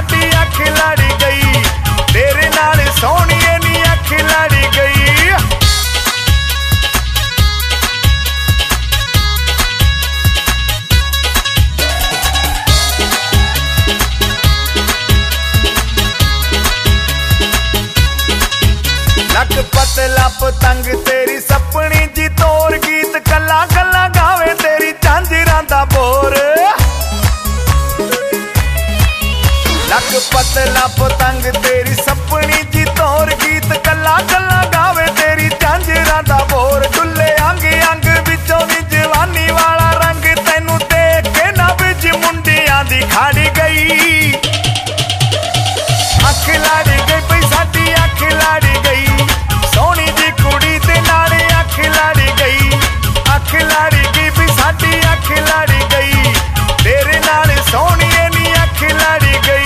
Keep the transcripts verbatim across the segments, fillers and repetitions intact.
साडी अख लड़ गई, तेरे नाल सोहणिए नी अख लड़ गई। नक पतला पतंग तेरी सपनी जी तोर, गीत कला कला गावे तेरी झांजरां दा बोर। नक पतला पतंग तेरी सपनी जी तोर, गीत कला कला गावे तेरी झांजरां दा बोर। डुले अंग अंग विचों दी जवानी वाला रंग, तैनू देख के ना विच मुंडियां दी खड़ गई। अख लड़ गई पई साडी अख लड़ गई, सोहनी जी कुड़ी दे नाल अख लड़ गई। अख लड़ गई भी साडी अख लड़ गई, तेरे नाल सोहणिए नी अख लड़ गई।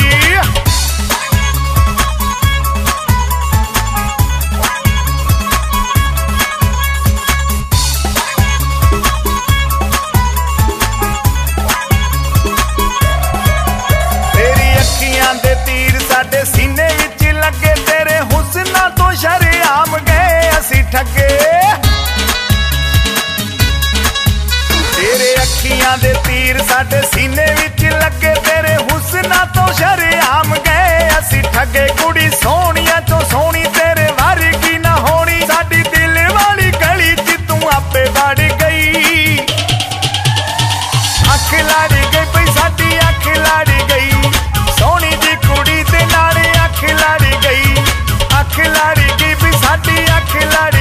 तेरी अखियां दे तीर साडे सीने विच लगे, तेरे हुस्ना तो शरेआम गए असी ठगे। तेरे अखियां दे तीर साडे सीने विच लगे, तेरे हुस्ना तो शरेआम गए असी ठगे। कुड़ी सोहणिया चों सोहणी तेरे वर्गी ना होनी, साडी दिल वाली गली च तू आपे वड़ गई। अख लड़ गई पई साडी अख लड़ गई, सोहनी जी कुड़ी दे नाल अख लड़ गई। अख लड़ गई भी साडी अख लड़